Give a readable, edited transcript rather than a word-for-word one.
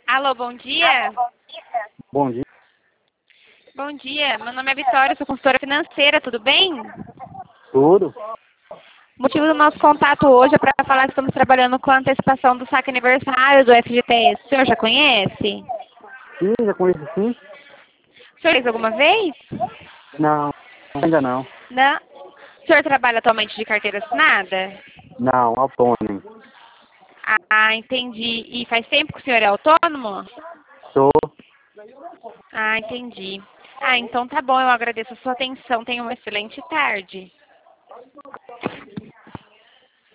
Alô, bom dia. Bom dia. Bom dia, meu nome é Vitória, sou consultora financeira, tudo bem? Tudo? O motivo do nosso contato hoje é para falar que estamos trabalhando com a antecipação do saque aniversário do FGTS. O senhor já conhece? Sim, já conheço sim? O senhor fez alguma vez? Não, ainda não. Não. O senhor trabalha atualmente de carteira assinada? Não, autônomo. Ah, entendi. E faz tempo que o senhor é autônomo? Sou. Ah, entendi. Ah, então tá bom, eu agradeço a sua atenção. Tenha uma excelente tarde.